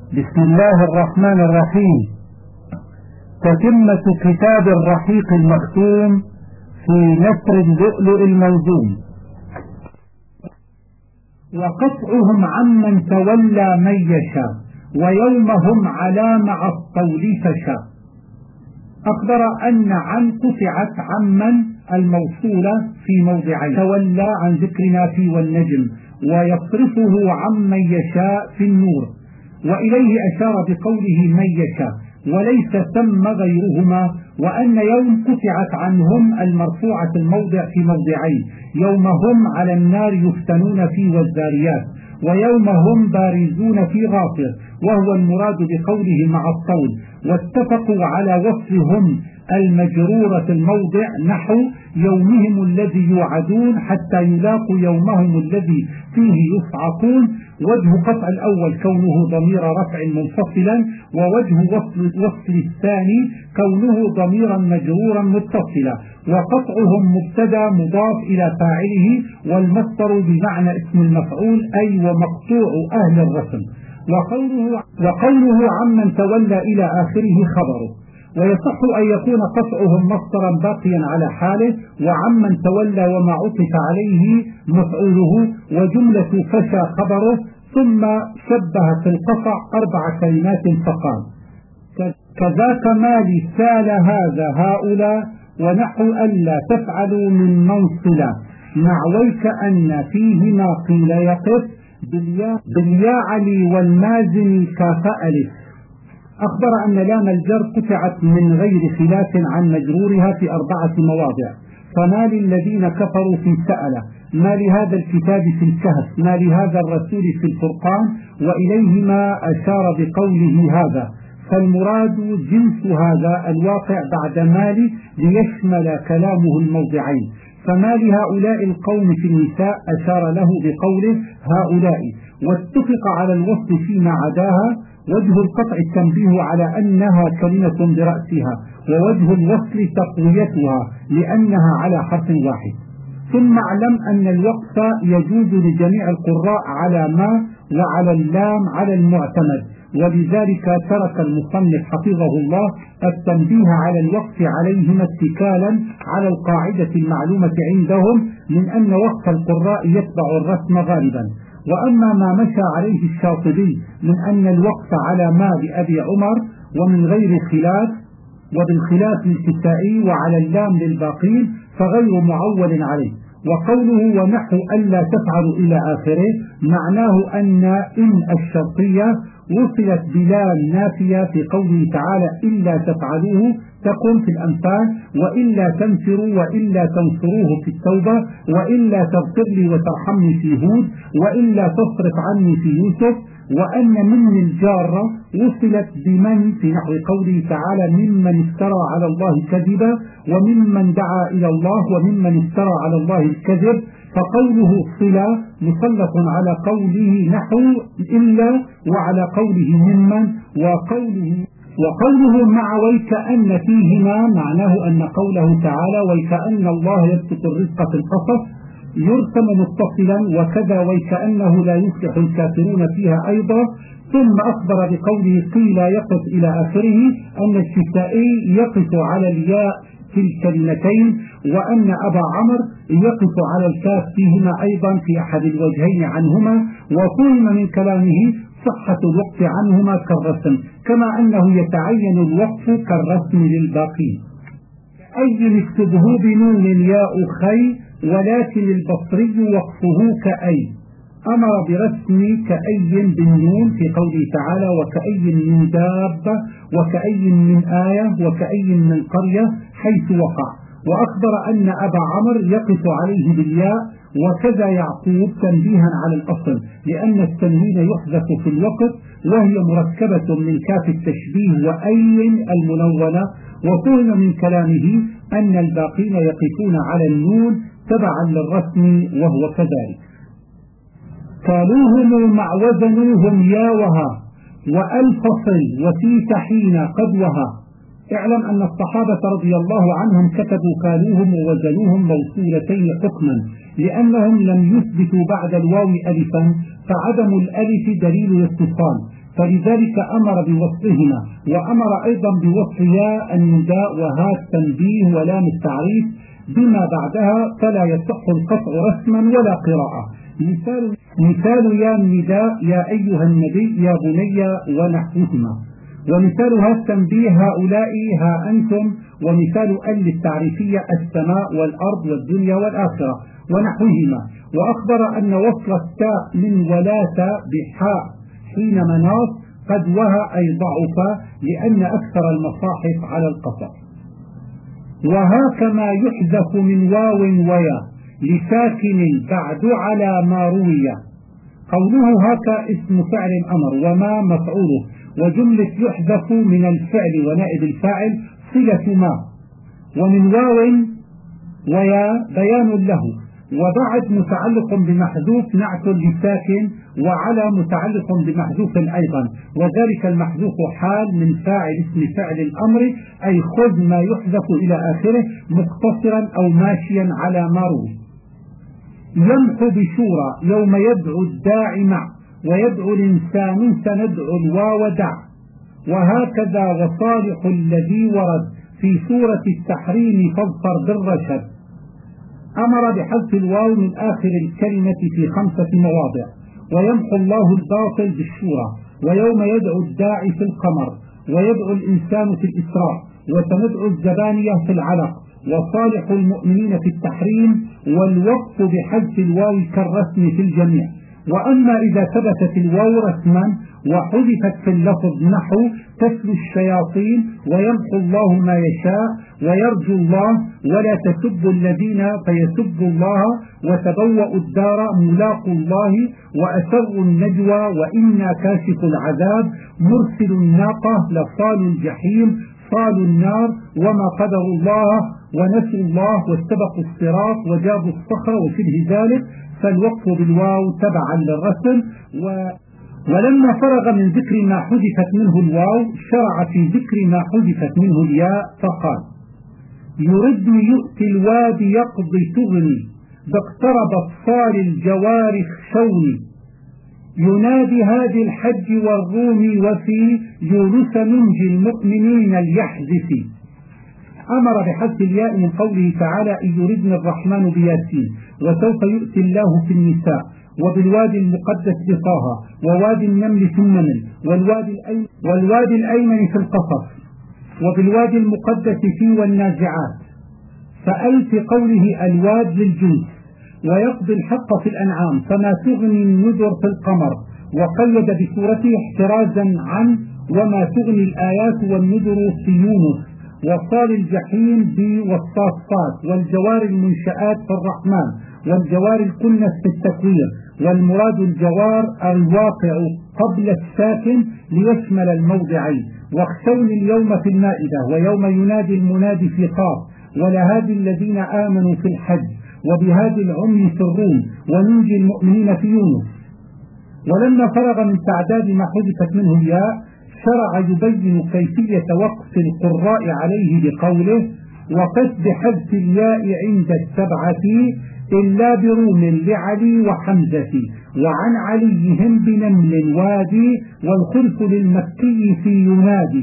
بسم الله الرحمن الرحيم. تتمة كتاب الرحيق المختوم في نثر اللؤلؤ المنظوم. وقطعهم عمن تولى من يشاء ويومهم على مع الطول فشاء. أخبر أن عن قطعت عمن الموصولة في موضعين، تولى عن ذكرنا في والنجم، ويصرفه عمن يشاء في النور، وإليه أشار بقوله من يشاء وليس ثم غيرهما، وأن يوم قطعت عنهم المرفوعة الموضع في موضعين، يوم هم على النار يفتنون في والذاريات، ويوم هم بارزون في غافر، وهو المراد بقوله مع الطول. واتفقوا على وصفهم المجرورة الموضع نحو يومهم الذي يوعدون حتى يلاقوا يومهم الذي فيه يصعقون. وجه قطع الأول كونه ضمير رفع منفصلا، ووجه وصل الثاني كونه ضميرا مجرورا متصلا، وقطعهم مبتدا مضاف إلى فاعله، والمصدر بمعنى اسم المفعول أي ومقطوع أهل الرسم. وقوله عمن تولى إلى آخره خبره. ويصح أن يكون قطعهم مصدرا باقيا على حاله، وعمن تولى وما عطف عليه مفعوله، وجملة فشى خبره. ثم شبه في القطع 4 كلمات فقال: كذاك ما لسال هذا هؤلاء، ونحو ألا تفعلوا من منصلا، نعويك أن فيهما قيل يقف بالياء علي والمازن كفألف. أخبر أن لام الجر قطعت من غير خلاف عن مجرورها في 4 مواضع. فما للذين كفروا في سألة، ما لهذا الكتاب في الكهف، ما لهذا الرسول في الفرقان، وإليهما أشار بقوله هذا. فالمراد جنس هذا الواقع بعد مال ليشمل كلامه الموضعين. فما لهؤلاء القوم في النساء أشار له بقوله هؤلاء، واتفق على الوصف فيما عداها. وجه القطع التنبيه على أنها كلمة برأسها، ووجه الوصل تقويتها لأنها على حرف واحد. ثم اعلم أن الوقف يجوز لجميع القراء على ما وعلى اللام على المعتمد، ولذلك ترك المصنف حفظه الله التنبيه على الوقف عليهما اتكالا على القاعدة المعلومة عندهم من أن وقف القراء يتبع الرسم غالبا. وأما ما مشى عليه الشاطبي من أن الوقف على ما بأبي عمر ومن غير خلاف، وبالخلاف للكسائي وعلى اللام للباقين، فغير معول عليه. وقوله ونحو ألا تفعلوا إلى آخره معناه أن الشرطية وصلت بلام نافية في قوله تعالى إلا تفعلوه تكون في الأنفال، وإلا تنفروا، وإلا تنصروه في التوبة، وإلا تغفر لي وترحمني في هود، وإلا تصرف عني في يوسف. وأن من الجارة وصلت بمن في نحو قوله تعالى ممن افترى على الله كذبا، وممن دعا إلى الله، وممن افترى على الله الكذب. فقوله صلة مسلط على قوله نحو إلا، وعلى قوله ممن. وقوله مع ويكأن فيهما معناه أن قوله تعالى ويكأن الله يبسط الرزق في القصص يرسم متصلا، وكذا ويكأنه لا يفلح الكافرون فيها أيضا. ثم أخبر بقوله قيل يقف إلى آخره أن الكسائي يقف على الياء في الكلمتين، وأن أبا عمرو يقف على الكاف فيهما أيضا في أحد الوجهين عنهما. وفهم من كلامه صحة الوقف عنهما كالرسم، كما أنه يتعين الوقف كالرسم للباقين. أي اكتبه بنون ياء خي، ولكن البصري وقفه كأي. أمر برسم كأي بالنون في قوله تعالى وكأي من دابة، وكأي من آية، وكأي من قرية حيث وقع. وأخبر أن أبا عمرو يقف عليه بالياء، وكذا يعقوب تنبيها على الأصل، لأن التنوين يحذف في الوقت، وهي مركبة من كاف التشبيه وأي المنونة. وفهم من كلامه أن الباقين يقفون على النون تبعا للرسم، وهو كذلك. قالوهم مع وزنوهم يا وها، وألفصل وفي تحين قد وها. اعلم أن الصحابة رضي الله عنهم كتبوا كالوهم ووزنوهم موصولتين حكما، لأنهم لم يثبتوا بعد الواو ألفا، فعدم الألف دليل الاتصال، فلذلك أمر بوصلهما، وأمر أيضا بوصل ياء النداء وهاء التنبيه ولام التعريف بما بعدها، فلا يصح القطع رسما ولا قراءة. مثال يا النداء يا أيها النبي يا بني ونحوهما، ومثالها التنبيه هؤلاء ها أنتم، ومثال ال التعريفية السماء والأرض والدنيا والآخرة ونحوهما. وأخبر أن وصل التاء من ولاة بحاء حين مناص قد وهى أي ضعف، لأن أكثر المصاحف على القطع. وهاكما يحذف من واو ويا لساكن بعد على ما روي. قوله هاك اسم فعل أمر وما مفعوله، وجملة يحذف من الفعل ونائب الفاعل صلة ما، ومن واو ويا بيان له، وبعد متعلق بمحذوف نعت لساكن، وعلى متعلق بمحذوف أيضا، وذلك المحذوف حال من فاعل اسم فعل الأمر، أي خذ ما يحذف إلى آخره مقتصرا أو ماشيا على ما روي. يمحو بشورى يوم يدعو الداعي مع، ويدعو الإنسان سندعو الواو دع. وهكذا وصالح الذي ورد في سورة التحريم فاظفر بالرشد. أمر بحذف الواو من آخر الكلمة في 5 مواضع. ويمحو الله الباطل بالشورى، ويوم يدعو الداعي في القمر، ويدعو الإنسان في الإسراء، وسندعو الزبانية في العلق، وصالح المؤمنين في التحريم، والوقف بحذف الواو كالرسم في الجميع. وأما إذا ثبتت الواو رسما وحذفت في اللفظ نحو تتلو الشياطين ويمحو الله ما يشاء ويرجو الله ولا تسبوا الذين فيسبوا الله وتبوأوا الدار ملاقوا الله وأسروا النجوى وإنا كاشف العذاب مرسل الناقة لصال الجحيم صال النار وما قدر الله ونسوا الله واستبقوا الصراط وجابوا الصخر وشبه ذلك، فالوقف بالواو تبعا للرسم. ولما فرغ من ذكر ما حذفت منه الواو شرع في ذكر ما حذفت منه الياء فقال: يردني يؤتي الواد يقضي تغني باقتربت صال الجوارح خشوني ينادي هذه الحج والروم وفي يونس ننجي المؤمنين اليحذف. أمر بحذف الياء من قوله تعالى: إن يردني الرحمن بياسين، وسوف يؤتي الله في النساء، وبالوادي المقدس بطه، ووادي النمل في النمل، والوادي الأيمن في القصص، وبالوادي المقدس في والنازعات. فأي في قوله الواد للجنس، ويقضي الحق في الأنعام، فما تغني النذر في القمر، وقيد بسورته احترازا عن وما تغني الآيات والنذر في يونس، وصال الجحيم والصافات، والجوار المنشآت في الرحمن، والجوار الكنس في التكوير، والمراد الجوار الواقع قبل الساكن ليشمل الموضعين. واخشوني اليوم في المائدة، ويوم ينادي المنادي في قاف، ولهادي الذين آمنوا في الحج، وبهادي العمي في الروم، وننجي المؤمنين في يونس. ولما فرغ من تعداد ما حذفت منه الياء شرع يبين كيفية وقف القراء عليه بقوله: وقف بحذف الياء عند السبعة إلا بروم لعلي وحمزة، وعن عليهم بنمل وادي، والخلف للمكي في ينادي.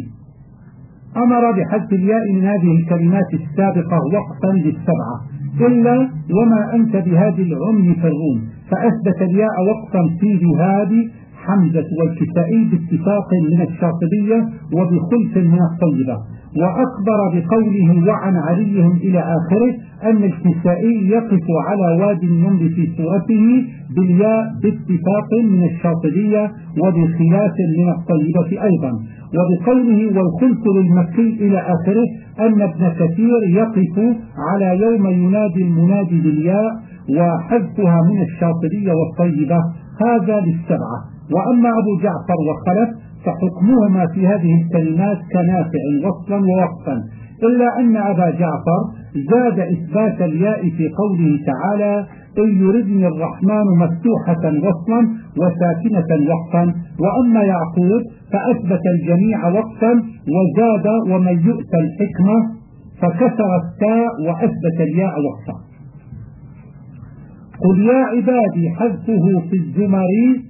أمر بحذف الياء من هذه الكلمات السابقة وقفا للسبعة إلا وما أنت بهذه العمي في الروم، فأثبت الياء وقفا في بهادي حمزة والكسائي باتفاق من الشاطبية وبخلف من الطيبة. وأخبر بقوله وعن عليهم إلى آخره أن الكسائي يقف على وادي النمل في سورته بالياء باتفاق من الشاطبية وبخلاف من الطيبة أيضا. وبقوله والخلف للمكي إلى آخره أن ابن كثير يقف على يوم ينادي المنادي بالياء وحذفها من الشاطبية والطيبة، هذا للسبعة. وأما أبو جعفر وخلف فحكمهما في هذه الكلمات كنافع وصلا ووقفا، إلا أن أبا جعفر زاد إثبات الياء في قوله تعالى: إن يردني الرحمن مفتوحة وصلا وساكنة وقفا. وأما يعقوب فأثبت الجميع وقفا وزاد ومن يؤتى الحكمة فكسر التاء وأثبت الياء وقفا. قل يا عبادي حذفه في الزمر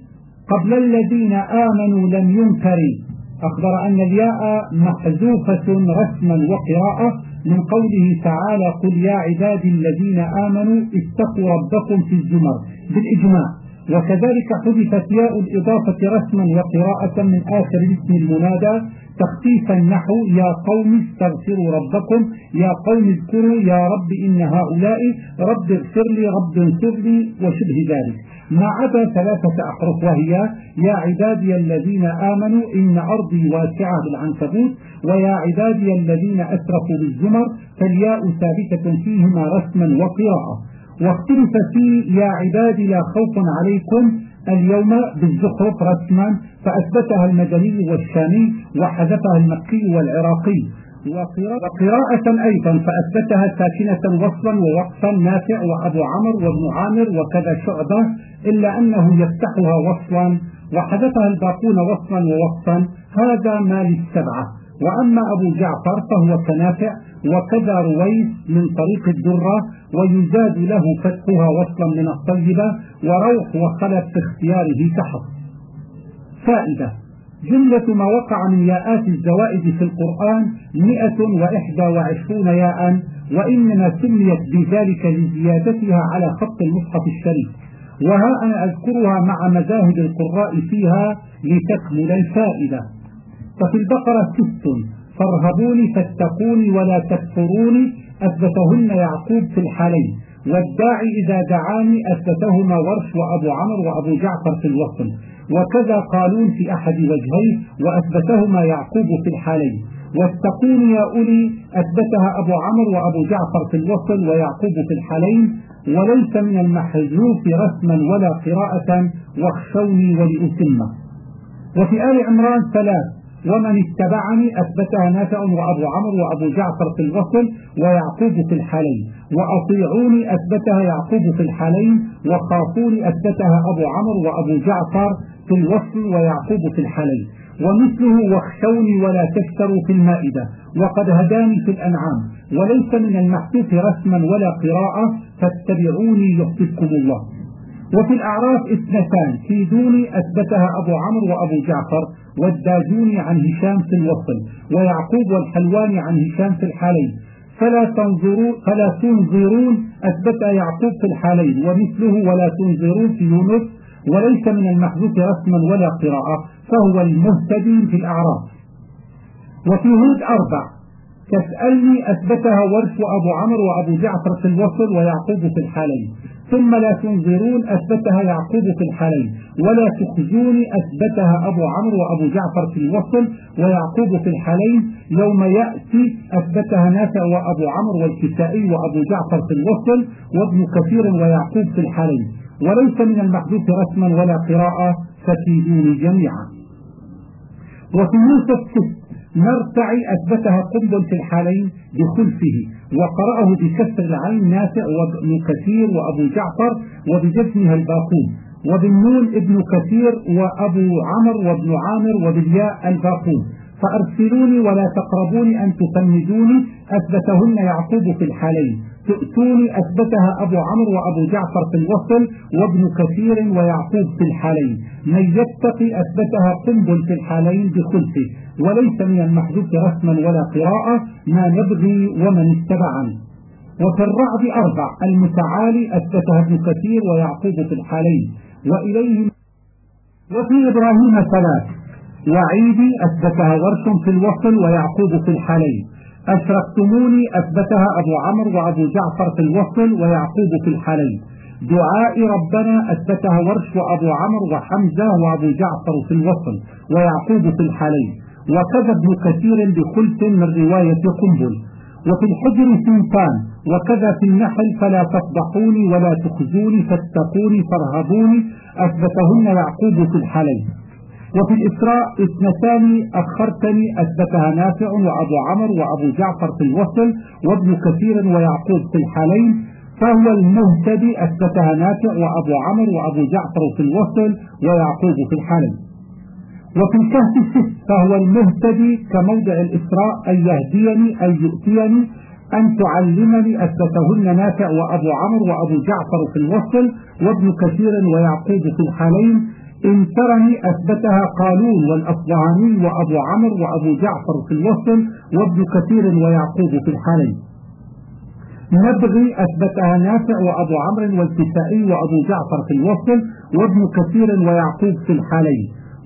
قبل الذين آمنوا لم ينكري، أخبر أن الياء محذوفة رسما وقراءة من قوله تعالى قل يا عبادي الذين آمنوا اتقوا ربكم في الزمر بالإجماع. وكذلك حذفت ياء الإضافة رسما وقراءة من آخر اسم المنادى تخفيفا نحو يا قوم استغفروا ربكم، يا قوم اذكروا، يا رب إن هؤلاء، رب اغفر لي، رب انصر لي، وشبه ذلك، ما عدا 3 أحرف وهي يا عبادي الذين آمنوا إن أرضي واسعة بالعنكبوت، ويا عبادي الذين أسرفوا بالزمر، فالياء ثابتة فيهما رسما وقراءة. واختلف في يا عبادي لا خوف عليكم اليوم بالزخرف رسما، فأثبتها المدني والشامي وحذفها المكي والعراقي، وقراءة أيضا فأثبتها ساكنة وصلا ووقفا نافع وأبو عمرو وابن عامر وكذا شعبة، إلا أنه يفتحها وصلا، وحذفها الباقون وصلا ووقفا، هذا ما للسبعة. وأما أبو جعفر فهو كنافع وكذا رويس من طريق الدرة، ويزاد له فتحها وصلا من الطيبة، وروح وخلف في اختياره تحت. فائدة: جملة ما وقع من ياءات الزوائد في القرآن 121 ياء، وإنما سميت بذلك لزيادتها على خط المصحف الشريف، وها أنا أذكرها مع مذاهب القراء فيها لتكمل الفائدة. ففي البقرة 6 فارهبوني فاتقوني ولا تكفروني أثبتهن يعقوب في الحالين، والداعي إذا دعاني أثبتهما ورش وأبو عمرو وأبو جعفر في الوصل، وكذا قالون في أحد وجهيه وأثبتهما يعقوب في الحالين. واتقوني يا أولي أثبتها أبو عمرو وأبو جعفر في الوصل ويعقوب في الحالين، وليس من المحذوف رسما ولا قراءة، واخشوني ولأتمه. وفي آل عمران 3 ومن اتبعني أثبتها نافع وأبو عمرو وأبو جعفر في الوصل ويعقوب في الحالين، وأطيعوني أثبتها يعقوب في الحالين، وخافوني أثبتها أبو عمرو وأبو جعفر في الوصل ويعقوب في الحالين. ومثله واخشوني ولا تشتروا في المائدة، وقد هداني في الأنعام، وليس من المحذوف رسما ولا قراءة، فاتبعوني يحببكم الله. وفي الأعراف 2 كيدوني أثبتها أبو عمرو وأبو جعفر، والداجوني عن هشام في الوصل، ويعقوب والحلواني عن هشام في الحالين. فلا تنظرون أثبتها يعقوب في الحالين، ومثله ولا تنظرون في يونس، وليس من المحذوف رسما ولا قراءة، فهو المهتدي في الأعراف. وفي هود 4 تسألني أثبتها ورش وأبو عمرو وأبو جعفر في الوصل ويعقوب في الحالين. ثم لا تنظرون أثبتها يعقوب في الحالين، ولا تخزوني أثبتها أبو عمرو وأبو جعفر في الوصل ويعقوب في الحالين. يوم يأتي أثبتها نافع وأبو عمرو والكسائي وأبو جعفر في الوصل وابن كثير ويعقوب في الحالين، وليس من المحذوف رسما ولا قراءة، فكيدوني جميعا. وفي يوسف 6 نرتعي أثبتها قنبل في الحالين بخلفه، وقرأه بكسر العين نافع وابن كثير وأبو جعفر، وبجزمها الباقون، وبالنون ابن كثير وأبو عمرو وابن عامر، وبالياء الباقون. فأرسلوني ولا تقربوني أن تفندوني أثبتهن يعقوب في الحالين. تؤتوني أثبتها أبو عمرو وأبو جعفر في الوصل وابن كثير ويعقوب في الحالين. من يتقي أثبتها قنبل في الحالين بخلفه، وليس من المحذوف رسما ولا قراءة، ما نبغي ومن اتبعني. وفي الرعد 4 المتعالي أثبتها ابن كثير ويعقوب في الحالين وإليه. وفي إبراهيم 3 وعيدي أثبتها ورش في الوصل ويعقوب في الحالين. أشركتموني أثبتها أبو عمرو وأبو جعفر في الوصل ويعقوب في الحالين. دعاء ربنا أثبتها ورش وأبو عمرو وحمزة وأبو جعفر في الوصل ويعقوب في الحالين، وكذا ابن كثير بخلف من رواية قنبل. وفي الحجر 2 وكذا في النحل فلا تفضحوني ولا تخزوني فاتقوني فارهبوني أثبتهن يعقوب في الحالين. وفي الإسراء 2 أخرتني أثبتها نافع وأبو عمرو وأبو جعفر في الوصل وابن كثير ويعقوب في الحالين، فهو المهتدي أثبتها نافع وأبو عمرو وأبو جعفر في الوصل ويعقوب في الحالين. وفي الكهف 6 فهو المهتدي كموضع الإسراء أن يهديني أن يؤتيني أن تعلمني أثبتهن نافع وأبو عمرو وأبو جعفر في الوصل وابن كثير ويعقوب في الحالين. إن ترني أثبتها قالون والأصبهاني وأبو عمرو وأبو جعفر في الوصل وابن كثير ويعقوب في الحالين. نبغي أثبتها نافع وأبو عمرو والكسائي وأبو جعفر في الوصل وابن كثير ويعقوب في الحالين.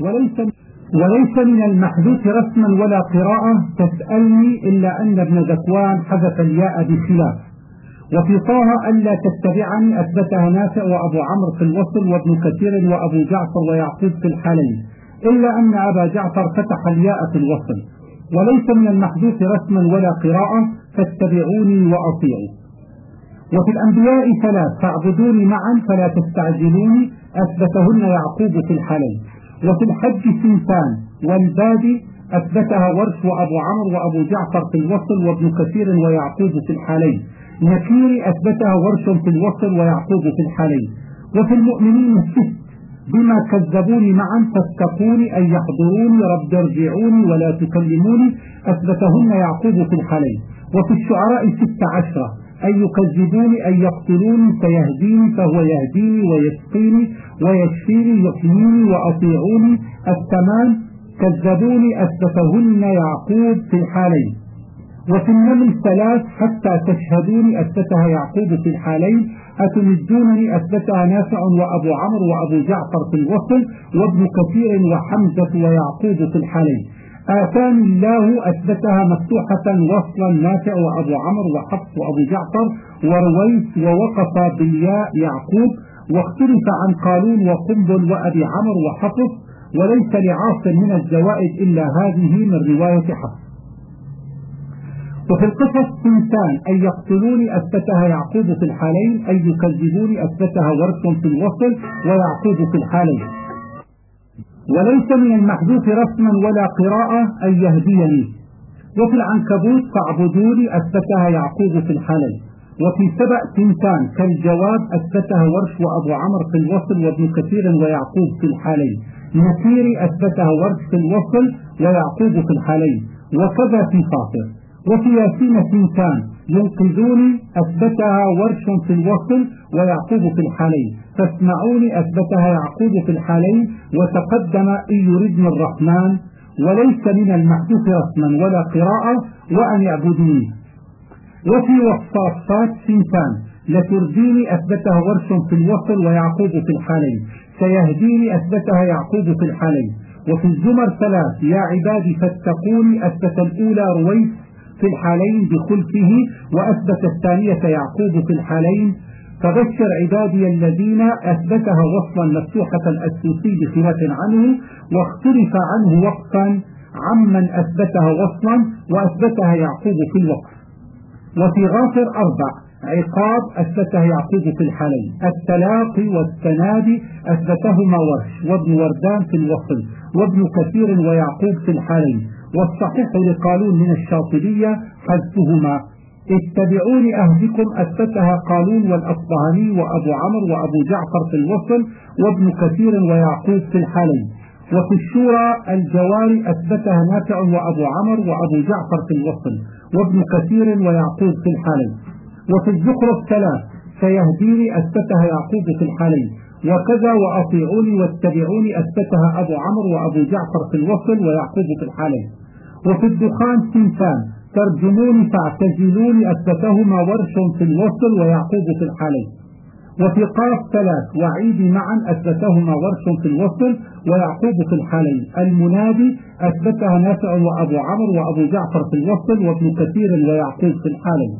وليس من المحذوف رسما ولا قراءة تسألني إلا أن ابن ذكوان حذف الياء بخلاف. وفي طه ألا تتبعني أثبتها نافع وأبو عمرو في الوصل وابن كثير وأبو جعفر ويعقوب في الحالين، إلا أن أبا جعفر فتح الياء في الوصل. وليس من المحذوف رسما ولا قراءة فاتبعوني وأطيعوا. وفي الأنبياء ثلاث فاعبدوني معا فلا تستعجلوني أثبتهن يعقوب في الحالين. وفي الحج سنتان والبادي أثبتها ورش وأبو عمرو وأبو جعفر في الوصل وابن كثير ويعقوب في الحالين. نكير أثبتها ورش في الوصل ويعقوب في الحالين. وفي المؤمنين الست بما كذبوني معا فاتقوني أن يحضروني رب ارجعوني ولا تكلموني أثبتهن يعقوب في الحالين. وفي الشعراء 16 أن يكذبوني أن يقتلوني فيهديني فهو يهديني ويسقيني ويشفيني يحييني وأطيعوني الثمان كذبوني أثبتهن يعقوب في الحالين. وفي النمل 3 حتى تشهدوني أثبتها يعقوب في الحالين. أتمدونني أثبتها نافع وأبو عمرو وأبو جعفر في الوصل وابن كثير وحمزة ويعقوب في الحالين. آتاني الله أثبتها مفتوحة وصلا نافع وأبو عمرو وحفص وأبو جعفر ورويس ووقف بالياء يعقوب. واختلف عن قالون وقنبل وأبي عمرو وحفص. وليس لعاصم من الزوائد إلا هذه من رواية حفص. وفي القصص سنتان أن يقتلوني أثبتها يعقوب في الحالين أن يكذبوني أثبتها ورش في الوصل ويعقوب في الحالين. وليس من المحذوف رسما ولا قراءة أن يهديني. وفي العنكبوت فاعبدوني أثبتها يعقوب في الحالين. وفي سبأ سنتان كالجواب أثبتها ورش وأبو عمرو في الوصل وابن كثير ويعقوب في الحالين. نكير أثبتها ورش في الوصل ويعقوب في الحالين. وكذا في فاطر. وفي ياسين سنتان ينقذوني أثبتها ورش في الوصل ويعقوب في الحالين. فاسمعوني أثبتها يعقوب في الحالين. وتقدم إن يردني الرحمن. وليس من المحذوف رسما ولا قراءة وأن يعبدوني. وفي وصافات سنتان لترديني أثبتها ورش في الوصل ويعقوب في الحالين. سيهديني أثبتها يعقوب في الحالين. وفي الزمر 3 يا عبادي فاتقوني أثبت الأولى رويس في الحالين بخلفه وأثبت الثانية يعقوب في الحالين. فبشر عبادي الذين أثبتها وصلا مفتوحة السوسي بخلاف عنه. واختلف عنه وقفا عمن أثبتها وصلا وأثبتها يعقوب في الوقف. وفي غافر 4 عقاب أثبتها يعقوب في الحالين. التلاقي والتنادي أثبتهما ورش وابن وردان في الوصل وابن كثير ويعقوب في الحالين. والصحيح لقالون من الشاطبية حذفهما. اتبعوني أهدكم أثبتها قالون والأصبهاني وأبو عمرو وأبو جعفر في الوصل وابن كثير ويعقوب في الحالين. وفي الشورى الجواري أثبتها نافع وأبو عمرو وأبو جعفر في الوصل وابن كثير ويعقوب في الحالين. وفي الزخرف 3 سيهديني أثبتها يعقوب في الحالين. وكذا وأطيعوني واتبعوني أثبتها أبو عمرو وأبو جعفر في الوصل ويعقوب في الحالين. وفي الدخان سنتان ترجموني فاعتزلوني أثبتهما ورش في الوصل ويعقوب في الحالين. وفي قاف 3 وعيد معا أثبتهما ورش في الوصل ويعقوب في الحالين. المنادي أثبتها نافع وأبو عمرو وأبو جعفر في الوصل وابن كثير ويعقوب في الحالين.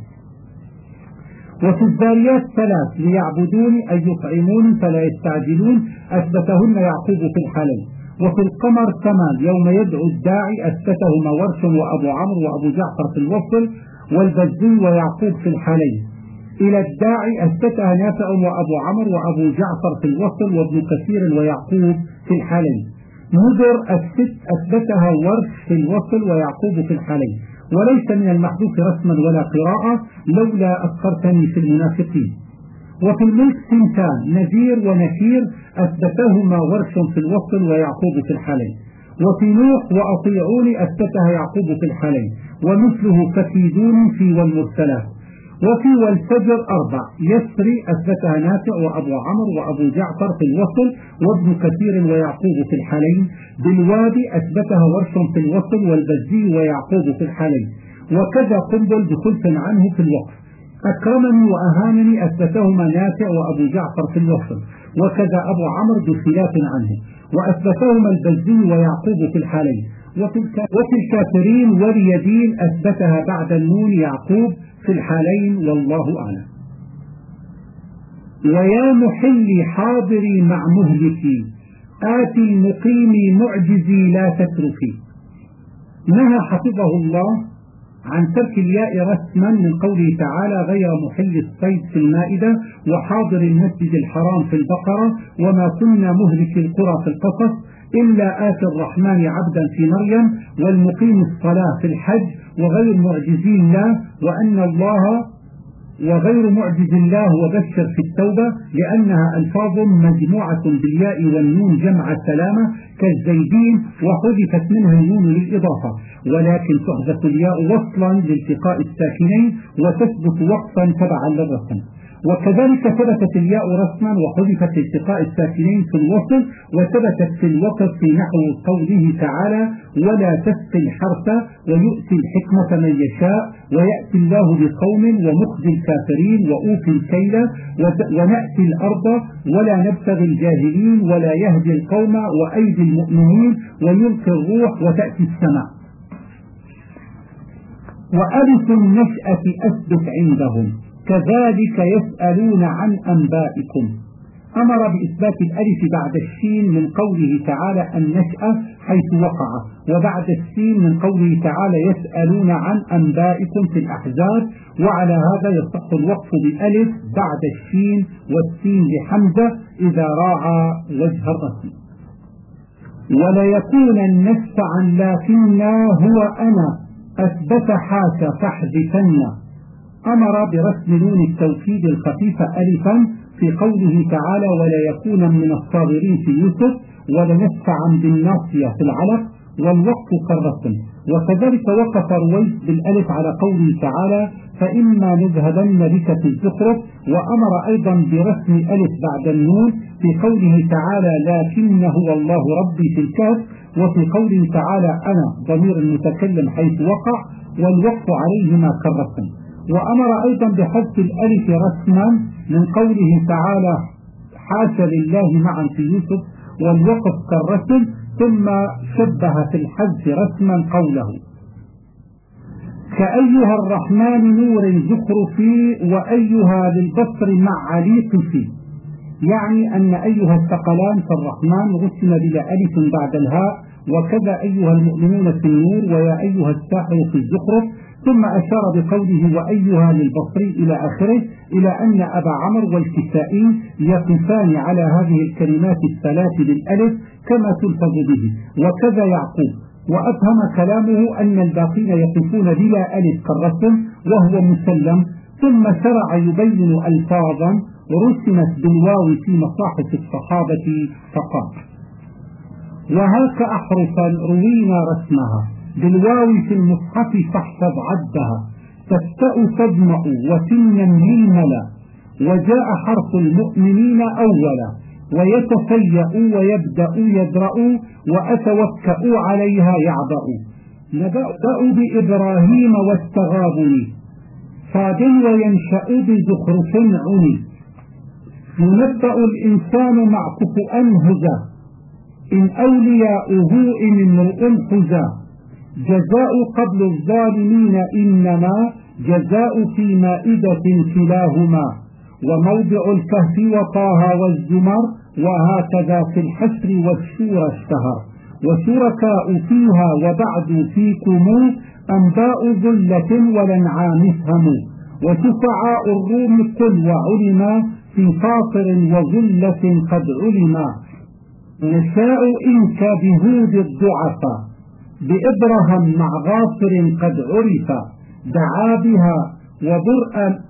وفي الذاريات 3 ليعبدوني أن يطعموني فلا يستعجلون أثبتهن يعقوب في الحالين. وفي القمر 8 يوم يدعو الداعي أثبتهما ورش وأبو عمرو وأبو جعفر في الوصل والبزي ويعقوب في الحالين. إلى الداعي أثبتها نافع وأبو عمرو وأبو جعفر في الوصل وابن كثير ويعقوب في الحالين. نذر 6 أثبتها ورش في الوصل ويعقوب في الحالين. وليس من المحذوف رسما ولا قراءة لولا أذكرتني في المنافقين. وفي الملك سنتان نذير ونكير أثبتهما ورش في الوصل ويعقوب في الحالين. وفي نوح وأطيعوني أثبتها يعقوب في الحالين ومثله فكيدوني في والمرسلات. وفي والفجر 4 يسري أثبتها نافع وأبو عمرو وأبو جعفر في الوصل وابن كثير ويعقوب في الحالين. بالوادي أثبتها ورش في الوصل والبزي ويعقوب في الحالين، وكذا قنبل بخلف عنه في الوقف. أكرمني وأهانني أثبتهما نافع وأبو جعفر في الوصل، وكذا أبو عمرو بخلاف عنه، وأثبتهما البزي ويعقوب في الحالين. وفي الكافرين واليدين أثبتها بعد النون يعقوب في الحالين، والله أعلم. ويا محلي حاضري مع مهلكي آتي المقيمي معجزي لا تتركي. نهى حفظه الله عن ترك الياء رسما من قوله تعالى غير محل الصيد في المائدة، وحاضر المسجد الحرام في البقرة، وما كنا مهلك القرى في القصص، إلا آتي الرحمن عبدا في مريم، والمقيم الصلاة في الحج، وغير معجزي الله، وأن الله وغير معجز الله وبشر في التوبة، لأنها ألفاظ مجموعة بالياء والنون جمع سلامة كالزيدين، وحذفت منها النون للإضافة، ولكن تحذف الياء وصلا لالتقاء الساكنين وتثبت وقفا تبعا للرسم. وكذلك ثبتت الياء رسما وحذفت التقاء الساكنين في الوصل، وثبتت في الوقف في نحو قوله تعالى ولا تسقي الحرث ويؤتي الحكمة من يشاء، ويأتي الله بقوم ومخزي الكافرين وأوفي الكيل ونأتي الأرض ولا نبتغي الجاهلين ولا يهدي القوم وأيدي المؤمنين ويلقي الروح وتأتي السماء. وألف النشأة أثبت عندهم كذلك يسألون عن أنبائكم. أمر بإثبات الألف بعد الشين من قوله تعالى النشأة حيث وقع، وبعد الشين من قوله تعالى يسألون عن أنبائكم في الأحزاب، وعلى هذا يصح الوقف بألف بعد الشين والسين لحمزة إذا راعى وجه الرسم. وليكون النفس عن لكننا هو أنا أثبت حاشا فاحذفنا. أمر برسم نون التوكيد الخفيفة ألفا في قوله تعالى ولا يكون من الصابرين في يوسف، ولنسفعا بالناصية في العلق، والوقف كالرسم. وكذلك وقف رويس بالألف على قوله تعالى فإما نذهبن بك في الزخرف. وأمر أيضا برسم ألف بعد النون في قوله تعالى لكن هو الله ربي في الكهف، وفي قوله تعالى أنا ضمير المتكلم حيث وقع، والوقف عليهما كالرسم. وأمر أيضا بحذف الألف رسما من قوله تعالى حاشا لله معا في يوسف، والوقف كالرسم، ثم شبه في الحذف رسما قوله كأيها الرحمن نور زخرفي وأيها للبصر مع عليق في، يعني أن أيها الثقلان في الرحمن رسم بلا ألف بعد الهاء، وكذا أيها المؤمنون في النور ويا أيها الساحر في الزخرف، ثم أشار بقوله وأيها للبصري إلى آخره، إلى أن أبا عمرو والكسائي يقفان على هذه الكلمات الثلاث بالألف كما تلفظ به، وكذا يعقوب. وأفهم كلامه أن الباقين يقفون بلا ألف كالرسم وهو مسلم، ثم شرع يبين ألفاظا رسمت بالواو في مصاحف الصحابة فقط. وهاك أحرفا روينا رسمها بالواو في المصحف فاحفظ عدها، تفتأ تجمع وسنا للملا، وجاء حرف المؤمنين أولا، ويتفيأ ويبدأ يدرأ، وأتوكأ عليها يعبأ. نبأ بإبراهيم واستغابني صاد وينشأ بزخرف عني، ينبأ الإنسان مع كفؤا هزا، إن أولياؤه إن امرؤ حزا، جزاء قبل الظالمين إنما جزاء في مائدة كلاهما، وموضع الكهف وطه والزمر، وهكذا في الحشر والشورى اشتهر، وشركاء فيها وبعد فيكم أنباء ذلة ولنعام افهموا، وشفعاء الروم قل وعلما في فاطر وذلة قد علما، نشاء إنك بهود الضعفاء بإبرهم مع غافر قد عرف، دعا بها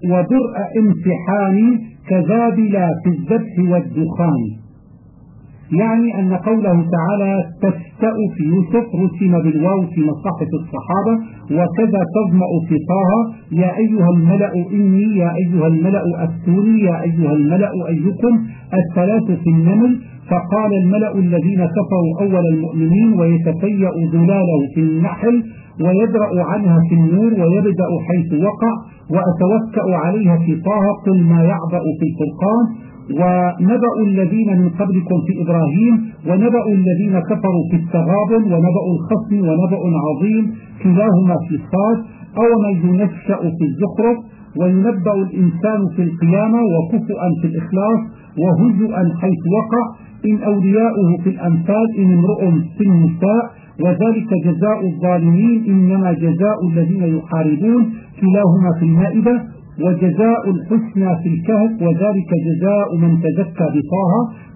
وبرء امتحان كذابلا في الذبح والدخان. يعني أن قوله تعالى تستأ في يوسف رسم بالواو في مصاحف الصحابة، وكذا تظمأ في طه يا أيها الملأ إني، يا أيها الملأ أفتوني، يا أيها الملأ أيكم، الثلاث في النمل. فقال الملأ الذين كفروا أول المؤمنين ويتفيأ ذلاله في النحل ويدرأ عنها في النور ويبدأ حيث وقع وأتوكأ عليها في طه قل ما يعبأ في الفرقان. ونبأ الذين من قبلكم في إبراهيم، ونبأ الذين كفروا في التغابن، ونبأ الخصم ونبأ عظيم كلاهما في صاد. أومن ينشأ في الزخرف، وينبأ الإنسان في القيامة، وكفؤا في الإخلاص، وهزؤا حيث وقع، إن أولياؤه في الأمثال، إن امرؤ في النساء، وذلك جزاء الظالمين، إنما جزاء الذين يحاربون، كلاهما في المائدة، وجزاء الحسنى في الكهف، وذلك جزاء من تزكى بطه،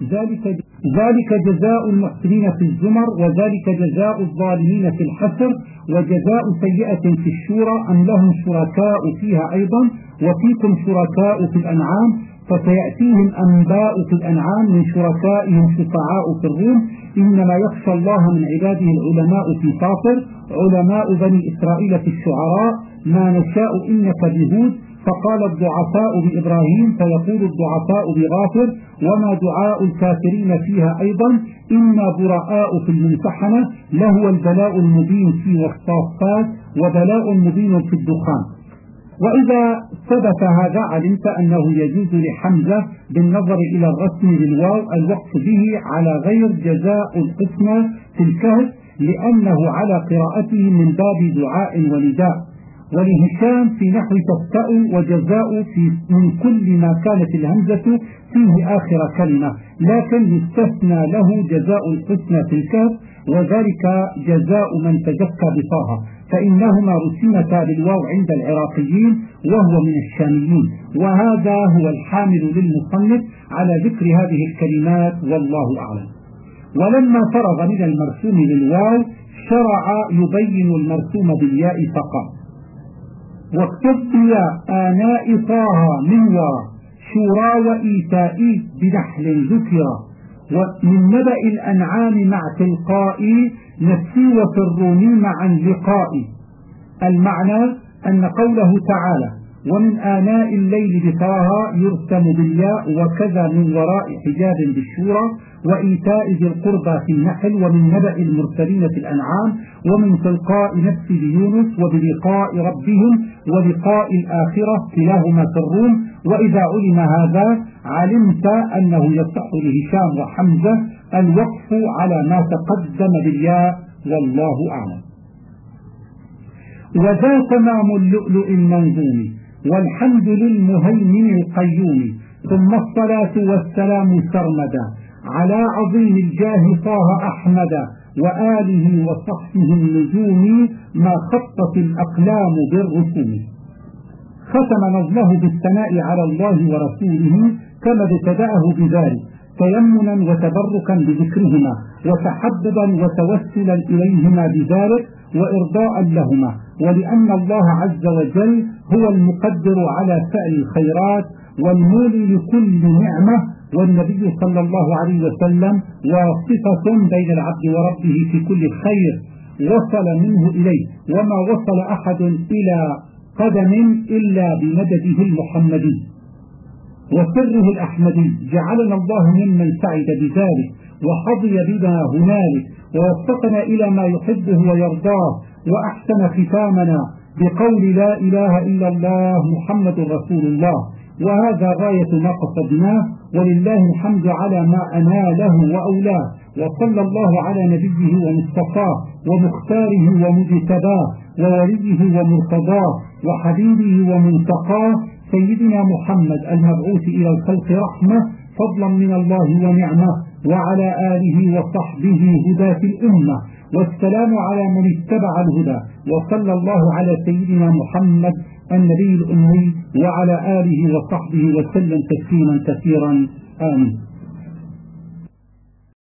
ذلك جزاء المحسنين في الزمر، وذلك جزاء الظالمين في الحشر، وجزاء سيئة في الشورى، أم لهم شركاء فيها أيضا وفيكم شركاء في الأنعام، فسيأتيهم أنباء في الأنعام من شركائهم شفعاء في الروم، إنما يخشى الله من عباده العلماء في فاطر، علماء بني إسرائيل في الشعراء، ما نشاء إنك بهود، فقال الضعفاء بإبراهيم فيقول الضعفاء بغافر، وما دعاء الكافرين فيها أيضا، إنا براء في الممتحنة، لهو البلاء المبين في والصافات، وبلاء مبين في الدخان. وإذا ثبت هذا علمت أنه يجوز لحمزة بالنظر إلى الرسم بالواو الوقف به على غير جزاء القسمة في الكهف، لأنه على قراءته من باب دعاء ونداء. ولهشام في نحو تستأ وجزاء من كل ما كانت الهمزة فيه آخر كلمة، لكن يستثنى له جزاء الحسنى في الكهف، وذلك جزاء من تزكى بطه، فإنهما رسمتا بالواو عند العراقيين وهو من الشاميين. وهذا هو الحامل للمصنف على ذكر هذه الكلمات والله أعلم. ولما فرغ من المرسوم بالواو شرع يبين المرسوم بالياء فقط. واكتب يا آناء طه من وراء شورى وإيتاء بنحل ذكرى، ومن نبأ الأنعام مع تلقاء نفسي وفروني مع اللقاء. المعنى أن قوله تعالى ومن آناء الليل بطه يرسم بالياء، وكذا من وراء حجاب بالشورى، وإيتاء ذي القربى في النحل، ومن نبأ المرسلين في الأنعام، ومن تلقاء نفس بيونس، وبلقاء ربهم، ولقاء الآخرة كلاهما في الروم. وإذا علم هذا علمت أنه يصح لهشام وحمزة الوقف على ما تقدم بالياء والله أعلم. وذا تمام اللؤلؤ المنظوم، والحمد للمهيمن القيوم، ثم الصلاة والسلام سرمدا على عظيم الجاه طه أحمد، وآله وصحبه النجوم، ما خطت الأقلام بالرسوم. ختم نظمه بالثناء على الله ورسوله كما ابتدأه بذلك، تيمنا وتبركا بذكرهما، وتحببا وتوسلا إليهما بذلك، وإرضاء لهما، ولأن الله عز وجل هو المقدر على فعل الخيرات والمولي لكل نعمة، والنبي صلى الله عليه وسلم وصفة بين العبد وربه في كل خير وصل منه إليه، وما وصل أحد إلى قدم إلا بمدده المحمدي وسره الأحمدي. جعلنا الله ممن سعد بذلك وحظي بنا هنالك، ووفقنا إلى ما يحبه ويرضاه، وأحسن ختامنا بقول لا إله إلا الله محمد رسول الله. وهذا غاية ما قصدناه، ولله الحمد على ما أناله وأولاه. وصلى الله على نبيه ومصطفاه ومختاره ومجتباه ووليه ومرتضاه وحبيبه ومنتقاه سيدنا محمد المبعوث إلى الخلق رحمة فضلا من الله ونعمة، وعلى آله وصحبه هداة الأمة، والسلام على من اتبع الهدى. وصلى الله على سيدنا محمد النبي الأمي وعلى آله وصحبه وسلم تسليما كثيرا. آمين.